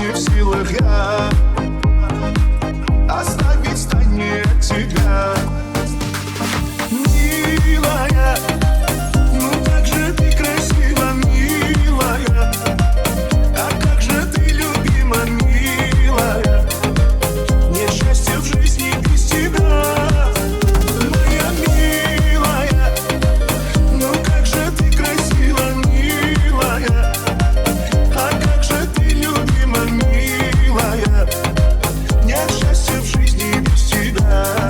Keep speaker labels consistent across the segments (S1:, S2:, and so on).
S1: не в силах я оставить в стороне от тебя. Милая, ну как же ты красива, милая, а как же ты любима, милая. Нет счастья в жизни без тебя, моя милая. Ну как же ты красива, милая, а как же ты любима, милая. Нет счастья в жизни без тебя.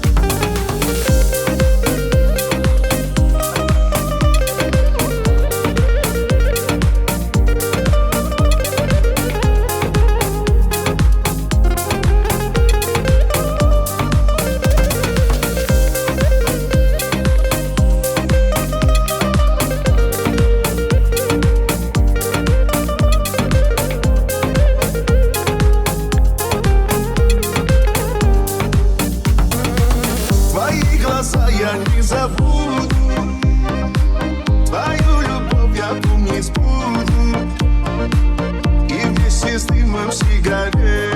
S1: Твои глаза я не забуду, твою любовь я помнить буду, и вместе с дымом сигарет